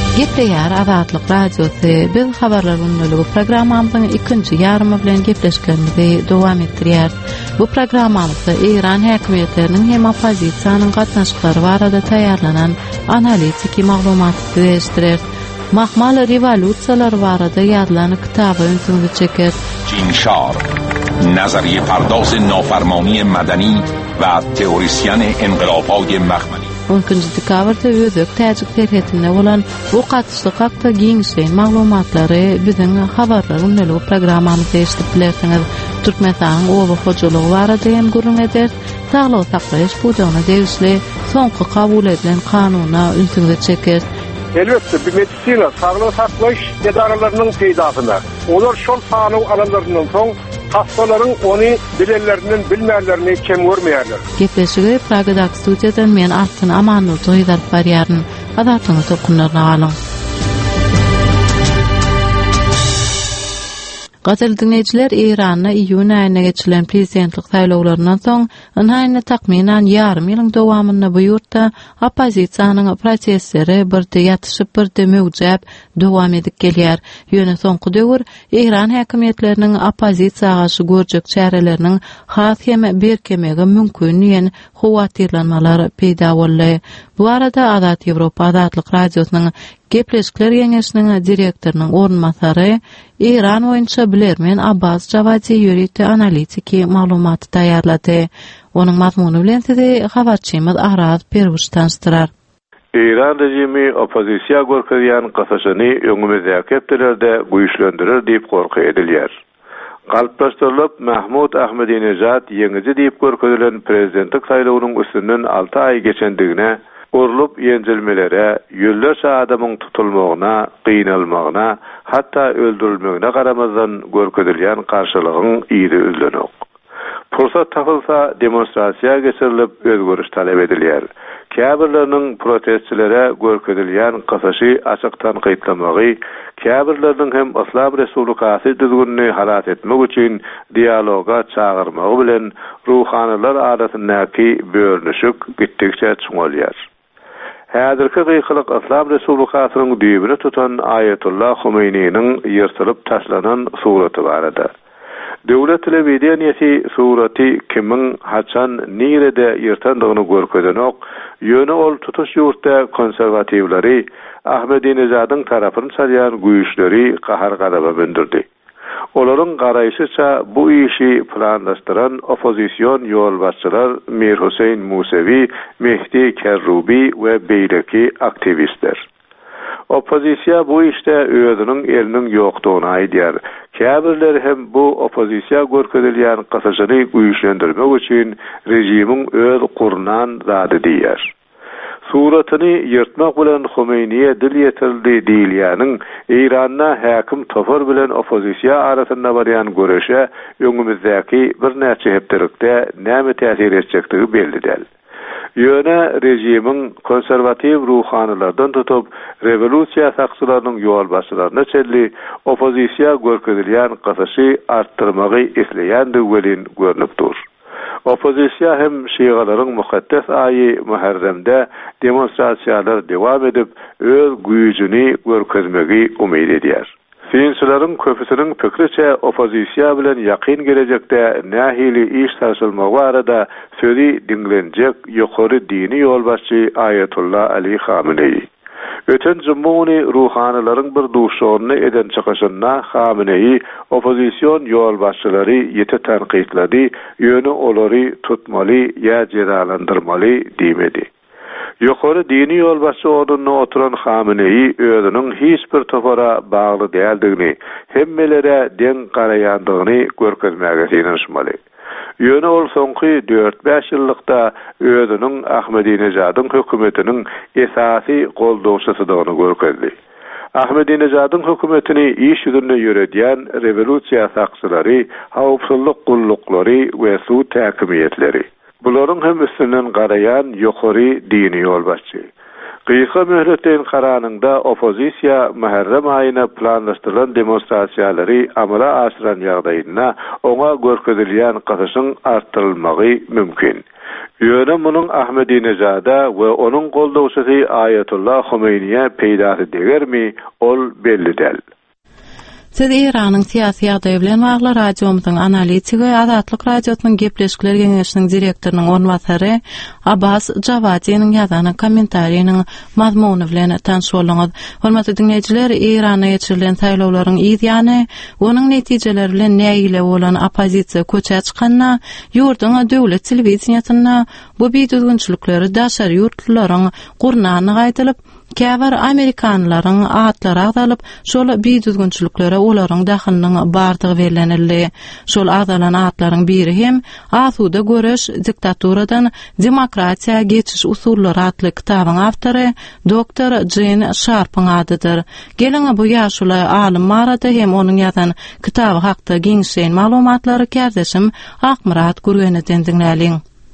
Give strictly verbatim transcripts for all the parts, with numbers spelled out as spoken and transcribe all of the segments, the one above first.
Gepleýär Azatlyk Radiosy biz habarlaryň bölegi programmamyzyň ikinji ýarymy bilen gepleşgenimizi dowam etdirýär. Bu programmamyzda Iran häkimetleriniň hem opozisiýanyň gatnaşyklary barada taýýarlanan analitiki maglumaty beýleşdirer. Mahmal revolýusiýalar barada ýazılan kitaby öňsüňize çeker. Cinşar, nazariye pardoz nafarmani madani ve teorisyen enqilabay mahmani. onuncu dekabrda özök täjik terhetinde bolan bu gatnaşyk hakda giňişleýän maglumatlary biziň habarlaryň bölegi programmamyzda eşitip bilersiňiz. Türkmenistanyň oba hojalygy barada hem gurrun eder. Saglyk saklaýyş buýagyna degişli soňky kabul edilen kanuny öňsüňize çeker. Elbette bir medisina, sağlık saklaýyş edaralarının peydasyna. Olar şol sanyň alanlarynyň soň hastaların onu bilenlerinin bilmeyenlerini kim görmeýärler. Gepleşigi Pragadak studiýadan men Artyn Amanul toýdar barýaryn. Adatyny tokunlaryna galyň. Gazel dinleyijiler, Iranda iýun aýyna geçirilen prezidentlik saýlawlaryndan soň ynhaýyna takminan ýarym ýylyň dowamynda bu ýurtda opozisiýanyň prosesleri birde ýatyşyp birde möwjäp dowam edip gelýär. Ýöne soňky döwür Iran häkimetleriniň opozisiýaga garşy görjek çäreleriniň has hem berkemegi mümkin diýen howatyrlanmalar peýda boldy. Bu arada Azat Ýewropa Azatlyk Radiosynyň Gepleşikler Ýeňeşiniň direktorynyň ornmasary Iran boýunça bilermen Abbas Javadi ýörükli analitiki maglumaty taýýarlady. Onuň mazmuny bilen sizi habarçymyz Araz Perwuş tanıştyrar. İran rejimi opozisiýa görkezýän gasaşyny öňümizde kepdelerde güýçlendirir diýip gorky edilýär. Galplaşdyrylyp Mahmud Ahmadinejad ýeňiji diýip görkezilen prezidentlik saýlawynyň üstünden alty ay geçendigine Orlup ýenjilmelere, ýüllerçe adamyň tutulmagyna, gynalmagyna, hatda öldürilmegine garamazdan görkezilýän garşylygyň ýyly üzlenok. Pursat tapylsa demonstrasiýa geçirilip özgörüş talep edilýär. Käbirleriniň protestçilere görkezilýän gasaşy açyk tanqytlamagy, käbirleriniň hem Islam Respublikasy düzgünni halat etmek üçin dialoga çağırmagy bilen ruhanylar arasyndaky bölünüşik gitdikçe çoğalýar. Häzirki gyýkylyk Islam Respublikasynyň düýbüni tutan Ayetullah Humeyni'niň ýyrtylyp taşlanan suraty barada. Döwlet telewiziýanyny suraty kimin haçan nirede ýyrtandygyny görkezenok, ýöne ol tutuş ýurtda konserwatiwleri Ahmedinejadyň tarapyny çalýan güýçleri gahar gadaba bindirdi. Olaryň garaýşyça bu işi planlaşdyran opozisiýon ýolbaşçylar Mir Huseyn Musevi, Mehdi Kerrubi we beýleki aktivistler. Opozisiýa bu işte özüniň eliniň ýokdugyny aýdýar. Käbirler hem bu opozisiýa görkezilýän gasaşyny güýçlendirmek üçin rejimiň öz gurnan zady diýär. Suratyny ýyrtmak bilen Humeyniye dil ýetirildi diýilýäniň Iranda häkim topar bilen opozisiýa arasynda barýan göreşe öňümizdäki bir näçe hepdelikde näme täsir etjekdigi belli däl. Ýöne rejimiň konserwatiw ruhanylardan tutup revolýusiýa sakçylarynyň ýolbaşçylaryna çelli opozisiýa görkezilýän gasaşy artdyrmagy isleýändigi bilen görnüp dur. Opozisiýa hem şiýalaryň mukaddes aýy Muharremde demonstrasiýalar dewam edip öz güýjüni görkezmegi umyt edýär. Siyasiýetçilerin köpüsiniň pikriçe opozisiýa bilen ýakyn gelecekde nähili iş tartışylmagy barada sözi dinlenjek ýokary dini ýolbaşçy Ayetullah Ali Khamenei. Öten jumhuny ruhanylaryň bir duşoruny eden çykyşynda Khamenei opozisiýon ýolbaşçylary ýete tanqytlady, ýöne olary tutmaly ýa jeralandyrmaly diýmedi. Ýokary dini ýolbaşçy ordunyna oturan Khamenei özüniň hiç bir topara bagly däldigini, hemmelere deň garaýandygyny görkezmäge ýynanşmaly. Ýöne ol soňky dört beş ýyllykda özüniň Ahmedinejadyň hökümetiniň esasy goldawçysydygyny görkezdi. Ahmedinejadyň hökümetini iş ýüzünde ýöredýän revolýusiýa sakçylary, hawpsuzlyk gullukları we suw täkimiýetleri. Bularyň hem üstünden garayan ýokary dini ýolbaşçy. Gıyka möhreteyn karanında opozisiya Muharrem ayına planlaştırılan demonstrasiyaları amala aşıran ýagdaýynda oňa görkezilýän gasaşyň arttyrylmagy mümkin. Ýöne munun Ahmedinejada we onuň goldawçysy Ayatullah Khomeiniye peýda degermi, ol belli däl. Siz İran'ın siyasi ýagdaýy bilen bagly radiomyzyň analitigi Azatlyk radiosynyň gepleşikler geňeşiniň direktorunun ornwasary Abbas Javadiýanyň ýazany kommentariýanyň mazmuny bilen tanış boluňuz. Hormatly dinleýijiler, Iranda geçirilen saýlawlaryň ýany, onuň netijeleri bilen näýile bolan opozisiýa köçe çykanyna, ýurduň döwlet telewiziýasyna bu beýdüzgünçilikleri daşary ýurtlaryň gurnany gaýdylyp, käbir Amerikanlaryň atlary agdalyp, şol beýdüzgünçiliklere olaryň dahylynyň bardygy berilenildi. Şol agdalan atlaryň biri hem Asuda göreş diktaturadan demokratiýa geçiş usullary atly kitabyň awtory doktor Gene Sharp'yň adydyr. Geleňe bu ýaşula alim marada hem onuň ýazan kitaby hakda giňşen maglumatlary kärdeşim Akmurat Gürgeneden dinläliň.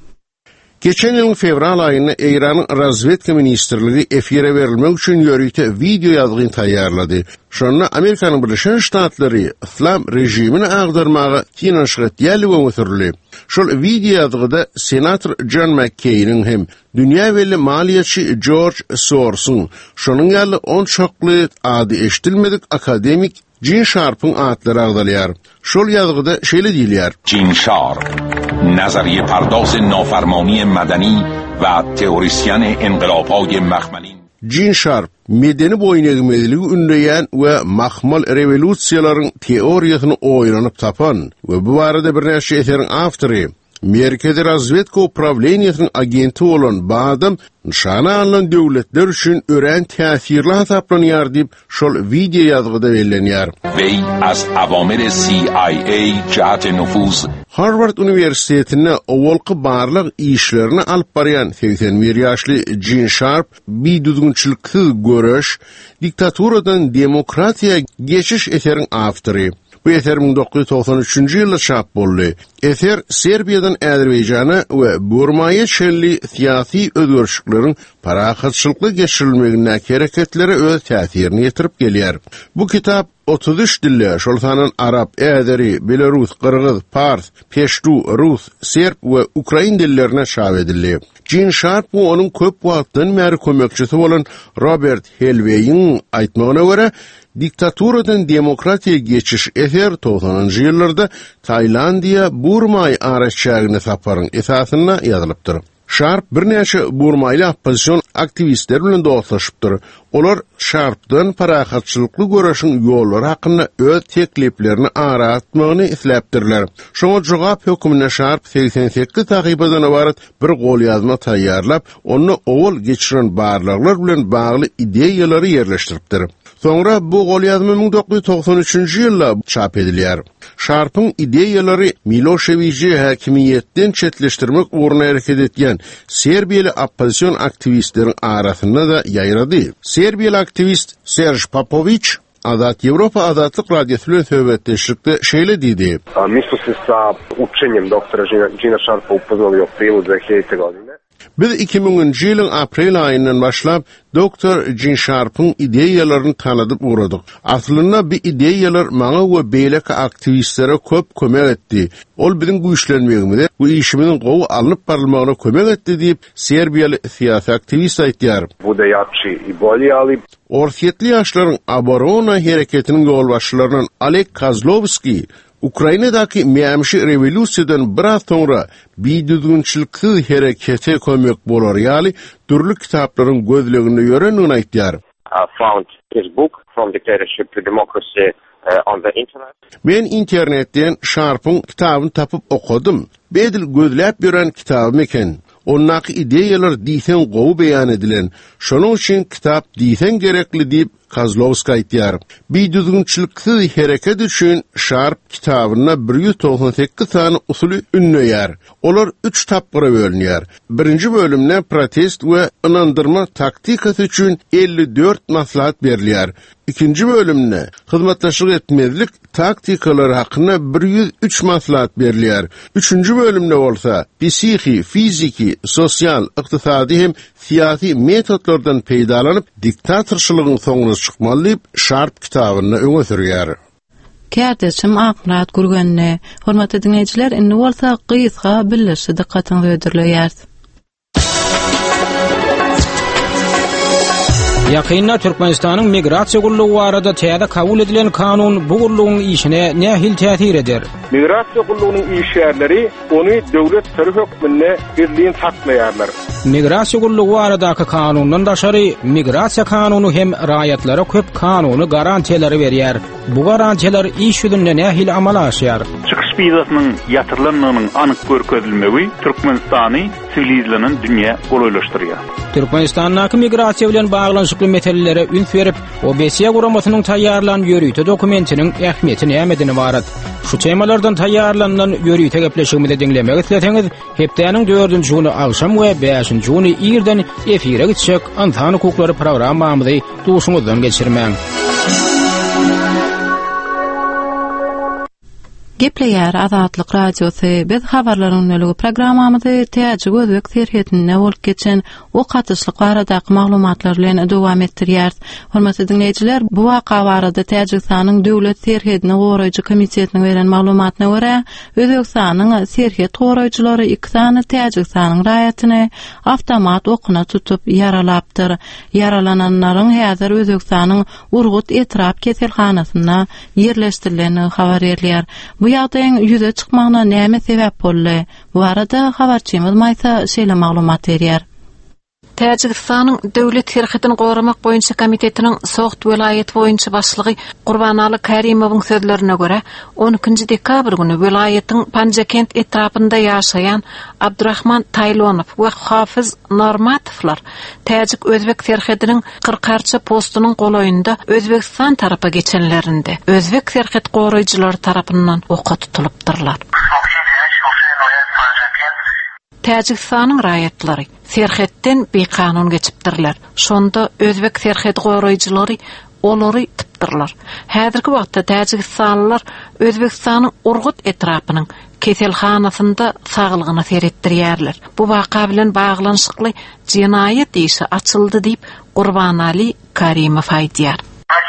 Geçen yılın fevral ayında İran'ın razvedka ministerliği efire verilmek için yörüte video yazgın tayyarladı. Şonda Amerikanın Birleşen Ştatları İslam rejimini ağdarmağa finanşgat yerli ve götürülü. Şol video yazgıda Senator John McCain'in hem dünya veli maliyetçi George Soros'un şonun yerli on çoklu adı eşitilmedik akademik Gene Sharp'ın adları ağdalyar. Şol yazgıda şeýle diýilýär. Gene Sharp, nazariye pardoz nafarmani madani ve teorisyen enqilabhay mahmani. Gene Sharp, medeni boyun ünleyen ve mahmal revolüsiyaların teoriýasyny oýlanyp tapan ve bu barada bir näçe eserin awtory. Merkezi razvedka upravleniýasynyň agenti bolan bu adam nişana alynan döwletler üçin ören täsirli hasaplanýar diýip şol video ýazgyda bellenýär. Wey az awamir C I A cihat nüfuz Harvard Üniversitetine owalky barlyk işlerini alyp barýan seksen bir ýaşly Gene Sharp beýdüzgünçilikli göreş, diktaturadan demokratiýa geçiş eserin awtory. Bu eser bin dokuz yüz doksan üçinji ýylda çap boldy. Eser Serbiýadan Azerbaýjana we Burmaýa şelli syýasy özgörüşlikleriň parahatçylykly geçirilmegine hereketlere öz täsirini ýetirip gelýär. Bu kitap otuz üç dille, şol sanan Arap, Äderi, Belarus, Kırgız, Pars, Peştu, Rus, Serb we Ukrain dillerine çap edildi. Gene Sharp bu onuň köp wagtdan bäri kömekçisi bolan Robert Helwey'in aýtmagyna görä, diktaturadan demokratiýa geçiş eser togsanjy ýyllarda Taýlandiýa Burmaý araççagyny saparyň esasyna ýazylypdyr. Sharp bir näçe Burmaýly opozisiýon aktivistler bilen dostlaşypdyr. Olar Sharp'dan parahatçylykly göreşiň ýollary hakynda öz tekliplerini aratmagyny isläpdirler. Şoňa jogap hökümine Sharp seksen sekiz tahybadan ibaret bir gol ýazma taýýarlap, onu owul geçiren barlyklar bilen bagly ideýalary ýerleşdiripdir. Sonra bu gol ýazma bin dokuz yüz doksan üçinji ýylda çap edilýär. Sharp'ın ideýalary Miloševiçi häkimiýetden çetleşdirmek ugruna hereket etýän Serbiýaly opozisiýon aktivistleriň arasynda da ýaýrady. Serbiýaly aktivist Serge Popović Azat Evropa Azatlyk radiosu bilen söhbetleşikde şeýle diýdi. Mi smo se sa učenjem doktora Gene Sharpa upoznali u aprilu dve hiljadite godine. Biz iki bininji ýylyň aprel aýyndan başlap doktor Gene Sharp'ın ideýalaryny tanadyp uradyk. Aslynda bu ideýalar maňa we beýleki aktivistlere köp kömek etdi. Ol biziň güýçlenmegimizde, bu işimiň gowy alyp barylmagyna kömek etdi diýip Serbiýaly syýasy aktivist aýtýar. Bude jači i bolji, ali orta ýetmişli ýaşlaryň Aborona hereketiniň ýolbaşçylarynyň Oleg Kozlovski Ukrainadaki mämşi revolüsiýadan biraz soňra beýdüzgünçilikli herekete kömek bolar ýaly türlü kitaplaryň gözlegini ýörenini aýtýar. I found his book From Dictatorship to Democracy uh, on the internet. Men internetden Sharp'ın kitabını tapıp okudum. Bedil gözläp ýören kitabym eken. Onnaky ideýalar diýsen gowy beýan edilen. Şonuň üçin kitap diýsen gerekli diýip Kozlovski aýtýar. Beýdüzgünçilikli hereket üçin Sharp kitabyna bir yüz doksan sekiz sany usuly ünleýär. Olar üç tapgyra bölünýär. Birinji bölümde protest we ynandyrma taktikasy üçin elli dört maslahat berilýär. İkinji bölümde hyzmatlaşyk etmezlik taktikalary hakynda bir yüz üç maslahat berilýär. Üçüncü bölümde bolsa psixi, fiziki, sosial, ykdysady hem siyasi metodlardan peýdalanıp diktatorçylygyň soňuna çykmaly diýip Sharp kitabyna öňe sürýär. Kärdeçim Akmurat Gurgenne, hormatly dinleýijiler, indi bolsa gysga bildirişi dikkatiňizi ödürleýär. Ýakynda Türkmenistanyň migrasiýa gullugy barada täze kabul edilen kanun bu gullugyň işine nähil täsir eder? Migrasiýa gullugynyň işgärleri ony döwlet sürü hökmünde birliğin saklaýarlar. Migrasiýa gullugy baradaky kanundan daşary migrasiýa kanuny hem raýatlara köp kanuny garantiýalary berýär. Bu garantiýalar iş ýüzünde nähil amal aşýar. Çykyş bizasynyň ýatyrlanmagynyň anyk görkezilmegi Türkmenistany sivilizlenen dünýä golaylaşdyrýar. Türkmenistanyň migrasiýa bilen baglanşykly meselelere üns berip, O B S guramasynyň taýýarlan ýörüýte dokumentiniň ähmiýeti nämedini barat. Şu temalardan taýýarlanan ýörüýte gepleşigimizi dinlemek isleseňiz, hepdeniň dördünji güni akşam we beşinji güni ýerden efire gitjek Antan hukuklary programmamyzy duşuňyzdan geçirmäň. Gepleýär Azatlyk radiosy, biz habarlaryň öňlügi programmamyzy täze gözlük serhetinde bolup geçen o katyslyk baradaky maglumatlar bilen dowam etdirýär. Hormatly dinleýijiler, bu waka barada Täjikistanyň döwlet serhetine goraýjy komitetiniň beren maglumatyna görä, Özbekistanyň serhet goraýjylary iki sany Täjikistanyň raýatyny awtomat okuna tutup yaralapdyr. Yaralananlaryň häzir Özbekistanyň Urgut etrap keselhanasyna ýerleşdirileni habar edilýär. Bu ýagdaýyň ýüze çykmagyna näme sebäp boldy? Bu arada habarçymyz Maýsa şeýle maglumat berýär. Täjikistanyň döwlet serhetini goramak boýunça komitetiniň Soğut welaýet boýunça başlygy Gurbanaly Karimowyň sözlerine görä, on ikinji dekabr güni welaýetiň Panjakent etrapynda ýaşaýan Abdurrahman Taýlonow we Hafiz Normatowlar Täjik Özbek serhetiniň kırkarça postunyň golaýynda Özbekistan tarapy geçenlerinde Özbek serhet goraýjylary tarapyndan oka tutulypdyrlar. Täjikistanyň raýatlary serhetden bekanun geçipdirler. Şonda Özbek serhet goraýjylary olary typdyrlar. Häzirki wagtda Täjikistanlylar Özbekistanyň Urgut etrapynyň keselhanasynda saglygyny seretdirýärler. Bu waka bilen baglanşykly jinaýat işi açyldy diýip Gurbanaly Karimow aýdýar.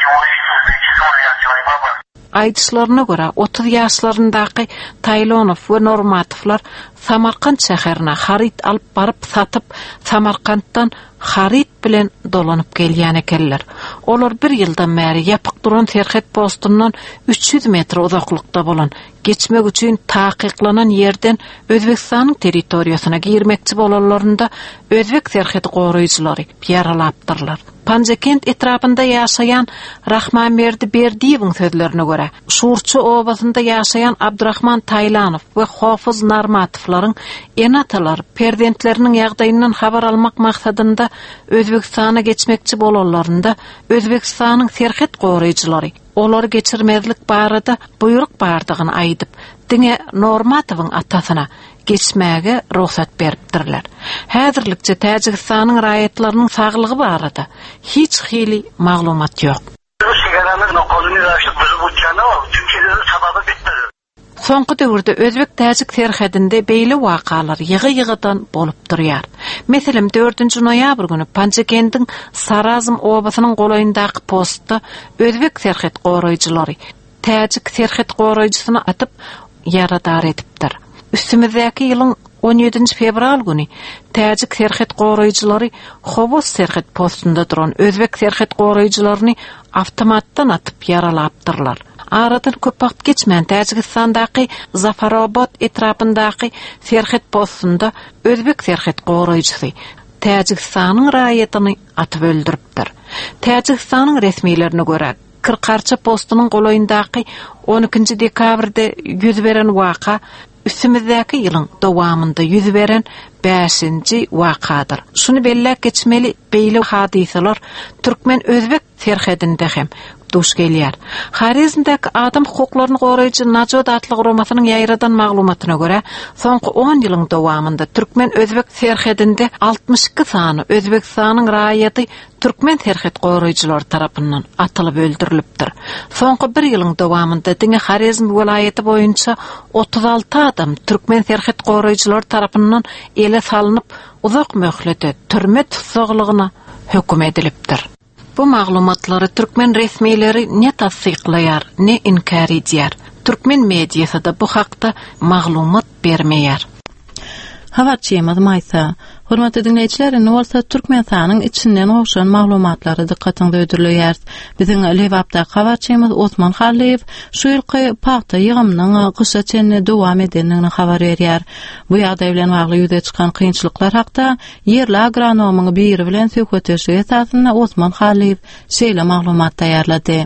Aýdyşlaryna görä otuz ýaşlaryndaky Taýlonow we Normatowlar Samarkand şäherine harit alyp baryp satyp Samarkanddan harit bilen dolanyp gelýän ekenler. Olar bir ýyldan bäri ýapyk duran serhet postundan üç yüz metr uzaklykda bolan geçmek üçin taqiklanan ýerden Özbekistanyň territoriýasyna girmekçi bolanlarynda Özbek serhet goraýjylary ýaralapdyrlar. Panjakent etrapynda ýaşaýan Rahmanberdi Berdiýewiň sözlerine görä, Şurçy obasynda ýaşaýan Abdurrahman Taýlanow we Hafiz Normatowlaryň enatalar perdentläriniň ýagdaýyndan habar almak maksadynda Özbekistana geçmekçi bolanlarynda Özbekistanyň serhet goraýjylary olar geçirmezlik barada buyruk bardygyny aýdyp, diňe Normatowyň atasyna geçmäge ruhsat beripdirler. Häzirlikçe Täjikistanyň raýatlarynyň saglygy barada hiç hili maglumat ýok. Soňky döwürde Özbek Täjik serhetinde beýle wakalar ýygy-ýygydan bolup durýar. Meselem dördünji noýabr güni Panjakentiň Sarazm obasynyň golaýyndaky postda Özbek serhet goraýjylary Täjik serhet goraýjysyny atyp ýaradar edipdir. Üstümizdäki ýylyň on ýedinji fevral güni Täjik serhet goraýjylary Hobos serhet postunda duran Özbek serhet goraýjylaryny awtomatdan atyp yaralapdyrlar. Aradan köp wagt geçmän Täjikistandaky Zafarobod etrapyndaky serhet postunda Özbek serhet goraýjysy Täjikistanyň raýatyny atyp öldüripdir. Täjikistanyň resmiýetlerine görä kırkarça postunyň golaýyndaky on ikinji dekabrde ýüz beren waka üstümizdäki ýylyň dowamında ýüz beren beşinji wakadyr. Şunu bellek geçmeli beýle hadisalar Türkmen Özbek terhedinde hem duş gelýär. Harizmdäki adam hukuklaryny goraýjy Najat adly guramatynyň ýaýradan maglumatyna görä, soňky on ýylyň dowamında türkmen özbek terhedinde altmış iki sany Özbekistanyň raýaty türkmen terhed goraýjylary tarapyndan atylyp öldürilipdir. Soňky bir ýylyň dowamında diňe Harizm welaýaty boýunça otuz alty adam türkmen terhed goraýjylary tarapyndan ele salynyp uzak möhlete türme tutsaglygyna höküm edilipdir. Bu maglumatlary türkmen resmiýetleri ne tasdiqlaýar, ne inkar edýär. Türkmen mediýasy da bu hakda maglumat bermeýär. Habarçymyz maýsa, hormatly dinleýijiler, bolsa Türkmenistanyň içinden goşan maglumatlary dikkatiňizde ödürleýär. Biziň Lewapda habarçymyz Osman Halleýew şu ýylky paxta ýygymynyň gysga çenine dowam edenligini habar berýär. Bu ýagdaý bilen bagly ýüze çykan kynçylyklar hakda ýerli agronomyň biri bilen söhbetleşigi esasynda Osman Halleýew şeýle maglumat taýýarlady.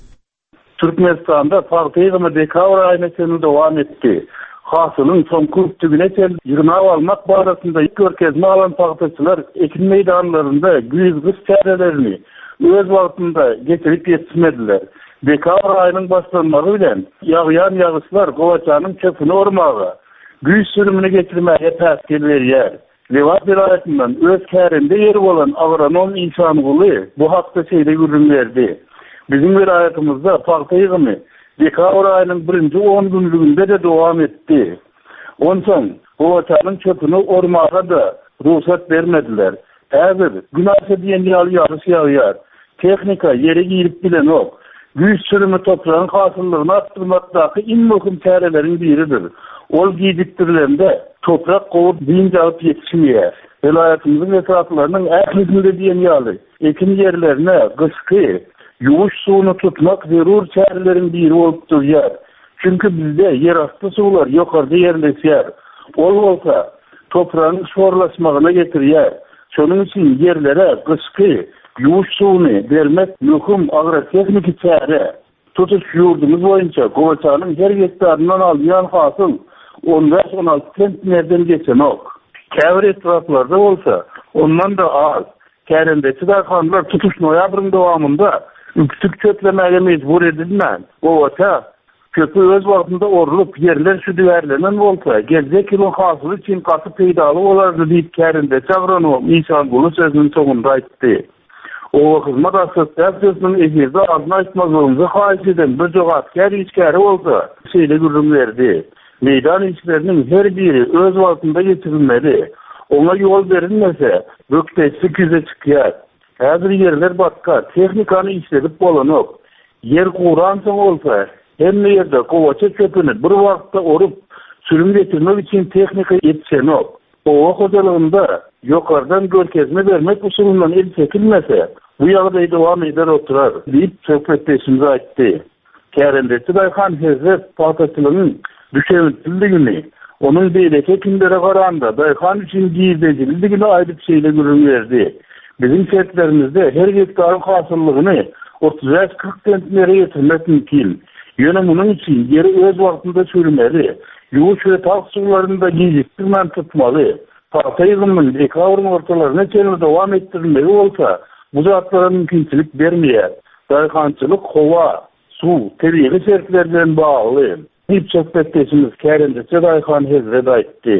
Türkmenistanda paxta ýygymy dekabr aýyna çenine dowam etdi. Hasılın son köptügüne çel yığınav almak barasında ilk görkezme alan paxtaçylar ekin meydanlarında güýz gys çärelerini öz wagtynda getirip ýetişmediler. Dekabr aýynyň başlanmagy bilen ýagýan ýagyşlar Gowaçanyň çöpüni ormaga, güýz sürümini getirmäge täsir berýär. Lewat vilayatyndan öz kärinde ýeri bolan agronom Insanyguly bu hakda şeýle görüň berdi. Bizim vilayatymyzda paxta ýygymy dekabr aýynyň birinji on günlüğünde de dowam etdi. Ondan Gowaçanyň çöpüni ormaga da ruhsat bermediler. Häzir günahsa diýen ýaly ýagyş ýagýar. Tehnika ýere girip bilen ok. Güýç sürümi topragyň hasyllygyny artdyrmakdaky iň möhüm çäreleriň biridir. Ol giýdikdirlerinde toprak gowy biň alyp ýetişmeýär. Vilayatymyzyň etraflarynyň ählisinde diýen ýaly ekin ýerlerine gysky yuvuş suwuny tutmak zerur çärelerin biri bolup durýar. Çünkü bizde yer astı suwlar ýokarda ýerleşýär. Ol bolsa toprağın şorlaşmagyna getirýär. Şonuň üçin yerlere gysky yuvuş suwuny bermek möhüm agrotehnik çäre. Tutuş ýurdumyz boýunça Gowaçanyň her hektaryndan alýan hasyl on beş on alty sentnerden geçen ok. Käbir etraflarda bolsa ondan da az. Kärendeki daýhanlar tutuş noýabryň dowamında üksük çöplemäge mecbur edilmän. Gowaça köpü öz wagtynda orulup yerler südüwerlenen bolsa, geljek ýylyň hasyly üçin gaty peýdaly bolardy diýip kärinde agronom Insanyguly sözüniň soňunda aýtdy. O hyzmat asosiýasiýasynyň efirde azyny aýtmagyny haýyş eden bir jogatkär işgäri bolsa, şeýle görüň berdi. Meýdan işleriniň her biri öz wagtynda ýetirilmeli. Ona ýol berilmese, bökteçi küze çykýar. Häzir yerler batka, tehnikany işledip bolanok. Yer guran soň bolsa, hemme ýerde Gowaça çöpüni bir wagtda orup sürüm getirmek üçin tehnika ýetişenok. Owa hojalygynda ýokardan görkezme bermek usulundan el çekilmese, bu ýagdaý dowam eder oturar diýip söhbetdeşimiz aýtdy. Kärendeki daýhan hezret paxtaçylygynyň düşemitligini, onuň beýleki kimlere garanda daýhan üçin giýdejildigini aýdyp şeýle görüň berdi. Bizim şertlerimizde her hektarın hasıllygyny otuz beş kırk sentnere ýetirmek mümkin. Ýöne munyň üçin ýeri öz wagtynda sürmeli, ýuwuş we tag suwlarynda giýdikdirmän tutmaly. Paxta ýygymynyň dekabrň ortalaryna çenine dowam etdirilmeli bolsa, bu zatlara mümkinçilik bermeýär. Daýhançylyk howa, suw, tebigy şertler bilen bagly. Diýip söhbetdeşimiz kärendeki daýhan hezret aýtdy.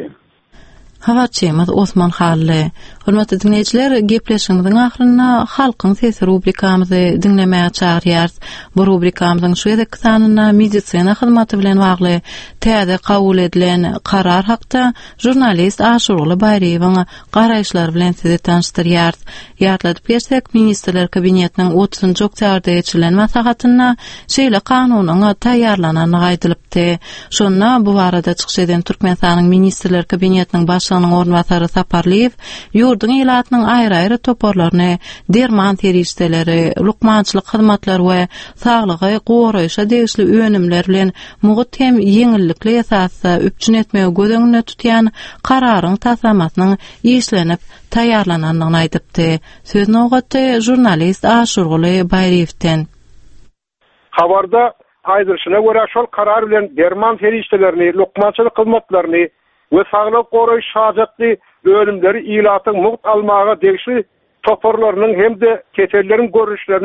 Habarçymyz Osman Halleýew. Hormatly dinleýijiler, gepleşigiňiziň ahyrynda halkyň sesi rubrikamyzy dinlemäge çagyrýar. Bu rubrikamyzyň şu ýerdeki sanyna medisina hyzmaty bilen bagly täze kabul edilen karar hakda jurnalist Aşuroğlu Bayraýewiň garaýşlary bilen sizi tanıştyrýar. Ýatladyp geçsek, Ministrler Kabinetiniň otuzynjy oktýabrda geçirilen maslahatyna şeýle kanunyň taýýarlanany gaýdylypdy. Şonda bu barada çykyş eden Türkmenistanyň Ministrler Kabinetiniň başlygynyň ornwasary Saparliýew ýurdun ýylatynyň aýry-aýry toporlaryny derman terişdeleri, lukmançylyk hyzmatlary we saglygy goraýşa degişli önümler bilen mugut hem ýeňillikli esasda üpçün etmegi gödöňüne tutýan kararyň tasamatynyň işlenip taýýarlananyny aýdypdy. Sözni ogatdy jurnalist Aşuroğlu Bayraýewden. Habarda aýdyrşyna görä şol karar bilen derman terişdelerini, lukmançylyk hyzmatlaryny we saglyk goraýyş şajatly ölümleri ýylatyň mugt almaga degişli toporlarynyň hem de keterleriň görüşleriniň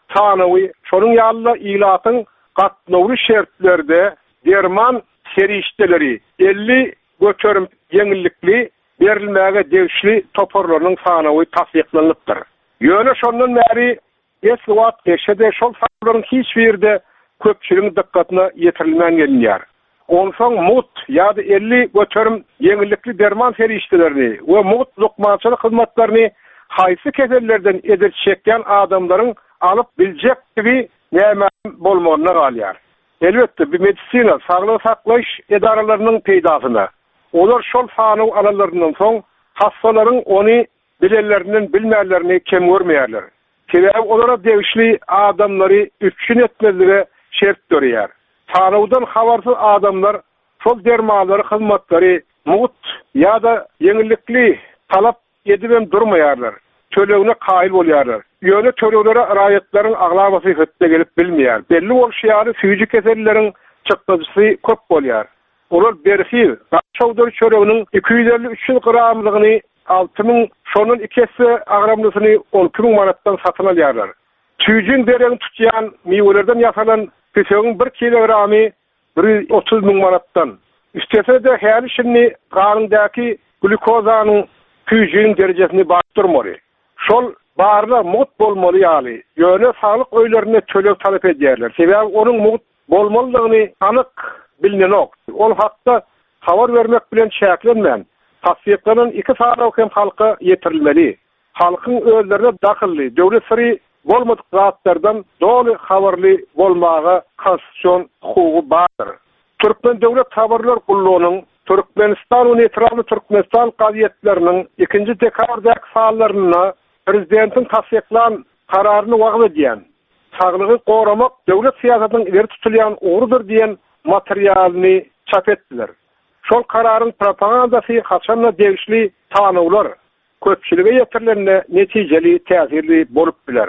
sanawy, şonuň ýalyda ilatyň gatnawly şertlerde derman serişdeleri elli götürüm yeňillikli berilmäge degişli toporlarynyň sanawy tasdiklanypdyr. Ýöne şondan bäri esli wagt geçede şol sanawylaryň hiç birde köpçüligiň dikkatine ýetirilmän gelýär. Onsoň mut ýa-da elli götürüm yeňillikli derman serişdelerini we mut lukmançylyk hyzmatlaryny haýsy kesellerden edip çekýän adamlaryň alyp biljek gibi näme bolmagyna galýar. Elbetde bir medisina, saglyk saklaş edaralarynyň peýdasyna. Olar şol sanaw alalaryndan soň hastalaryň ony bilenlerinden bilmärlerini kem görmeýärler. Sebäbi olara degişli adamlary üçin etmezlige şert görýär. Sanawdan habarsyz adamlar şol dermanlary, hyzmatlary mut ýa-da yeňillikli talap edibem durmaýarlar. Tölegine kail bolýarlar. Ýöne töleglere raýatlaryň aglamasy hötde gelip bilmeýär. Belli bolşýary süýji keselleriň çykdyjy köp bolýar. Olar berhil, şowdur çöreginiň iki yüz elli üç gramlygyny altı ming, şonun ikisi agramlysyny on iki ming manatdan satyn alýarlar. Süýjin deregi tutýan mewelerden ýasalan pesögiň bir kilogramy bir yüz otuz ming manatdan. Üstese de häli şinni garyndaky glukozanyň süýjiniň derejesini bastyrmaly. Şol barla mut bolmaly ýaly. Ýöne saglyk öýlerine töleg talap edýärler. Sebäbi onuň mut bolmalygyny anyk bilinok. Ol hakda habar vermek bilen şäklenmän. Tasdiklanan iki sanaw hem halka ýetirilmeli. Halkyň özlerine dakylly, döwlet siri bolmadyk zatlardan doly habarly bolmaga konstitusiýon hukugy bardyr. Türkmen döwlet habarlar gullugynyň Türkmenistan we Netraly Türkmenistan gazetleriniň ikinji dekabrdaky sallaryna prezidentiň tasdiklan kararyny wagt edýän, saglygy goramak döwlet siýasatynyň ileri tutulýan uğrudur diýen materialyny çap etdiler. Şol kararyň propagandasy haçanla degişli tanawlar köpçülige ýetirilende netijeli, täsirli bolup biler.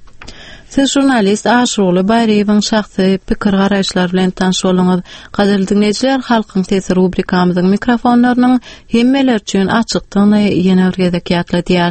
Siz jurnalist Aşuly Baýraýewiň şahsy pikir garaýşlary bilen tanşylyňyz. Gaderli dinleýijiler, halkyň sesi rubrikamyzyň mikrofonlarynyň hemmeler üçin açykdygyny ýene bir gezek ýatladýar.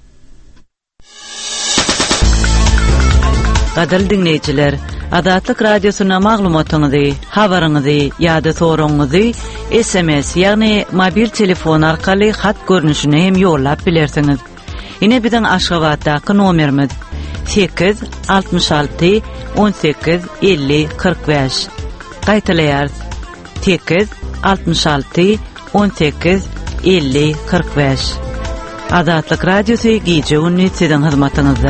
Gaderli dinleýijiler, Adatlyk radiosyna maglumatyňyzy, habaryňyzy ýa-da soragyňyzy S M S ýagny mobil telefon arkaly hat görnüşine hem ýollap bilersiňiz. Ine biziň Aşgabatdaky nomerimiz sekiz altmış altı on sekiz elli kırk beş. Gaýtalaýar sekiz altmış altı on sekiz elli kırk beş. Adatlyk radiosy gije ünni siziň hyzmatyňyzda.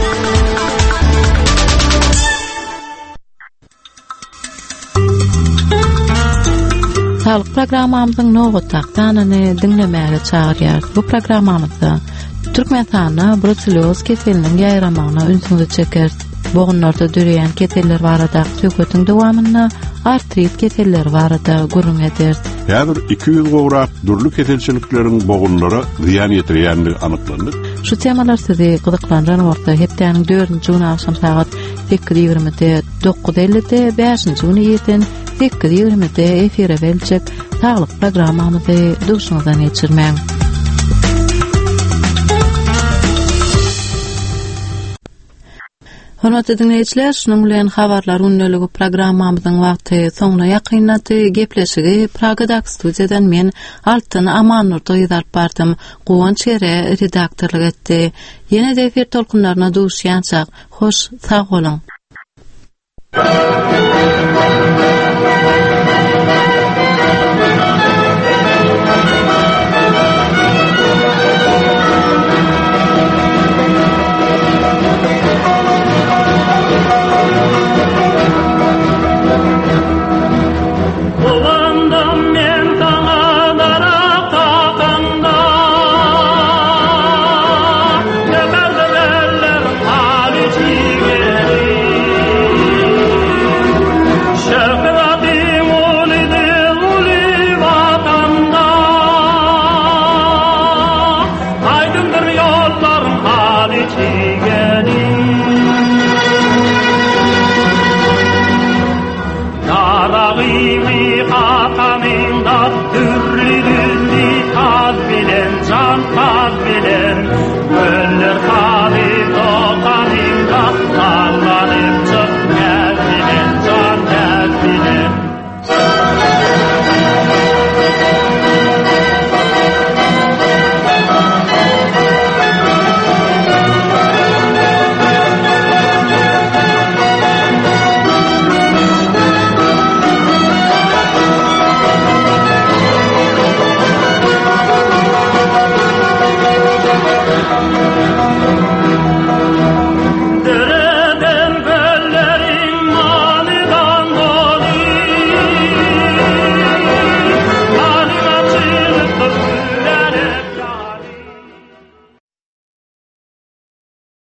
Sağlık programamyzyň nowataqtanyny dinlemäge çagyrýar. Bu programamyzda Türkmenistanda bruselloz keseliniň ýaýramagyna ünsüňizi çeker. Bogunlarda döreýän keseller barada söhbetiň dowamyna artrit keselleri barada gurrun eder. Häzir iki yüz gowrak durly keselçilikleriň bogunlara ziýan ýetirýänligi anyklandy. Şu temalar sizi gyzyklandyran wagtda hepdäniň dördünji ýyly akşam saat sekiz ýigrimide dokuz ellide beşinji ýyly ýeten sekiz ýigrimide efire berilýek sağlyk programmamyzy duşuňyzdan geçirmäň. Hormatly dinleýijiler, şunuň bilen habarlar ünneligi programmamyzyň wagty soňuna ýakynlady. Gepleşigi Pragadak studiýadan men Altyn Amanurdy ýazyp bardym. Gowanç ýere redaktorlyk etdi. Ýene-de efir tolkunlaryna duşýançak. Hoş, sag bolun.